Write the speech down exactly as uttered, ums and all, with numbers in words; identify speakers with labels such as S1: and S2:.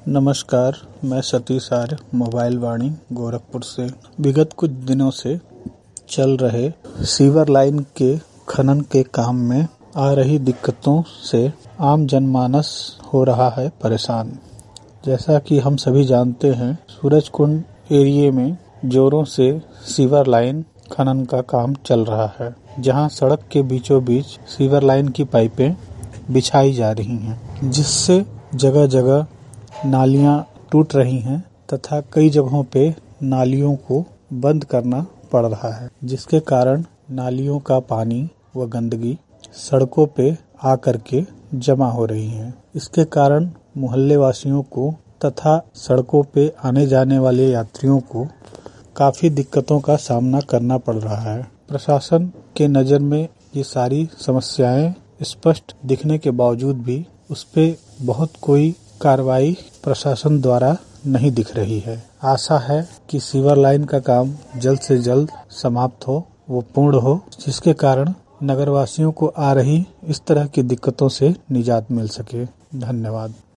S1: नमस्कार, मैं सतीश आर्य मोबाइल वाणी गोरखपुर से। विगत कुछ दिनों से चल रहे सीवर लाइन के खनन के काम में आ रही दिक्कतों से आम जनमानस हो रहा है परेशान। जैसा कि हम सभी जानते हैं, सूरजकुंड एरिया में जोरों से सीवर लाइन खनन का काम चल रहा है, जहां सड़क के बीचों बीच सीवर लाइन की पाइपें बिछाई जा रही हैं, जिससे जगह जगह नालियां टूट रही हैं तथा कई जगहों पे नालियों को बंद करना पड़ रहा है, जिसके कारण नालियों का पानी व गंदगी सड़कों पे आकर के जमा हो रही है। इसके कारण मोहल्ले वासियों को तथा सड़कों पे आने जाने वाले यात्रियों को काफी दिक्कतों का सामना करना पड़ रहा है। प्रशासन के नज़र में ये सारी समस्याएं स्पष्ट दिखने के बावजूद भी उस पे बहुत कोई कार्रवाई प्रशासन द्वारा नहीं दिख रही है। आशा है कि सीवर लाइन का काम जल्द से जल्द समाप्त हो, वो पूर्ण हो, जिसके कारण नगरवासियों को आ रही इस तरह की दिक्कतों से निजात मिल सके। धन्यवाद।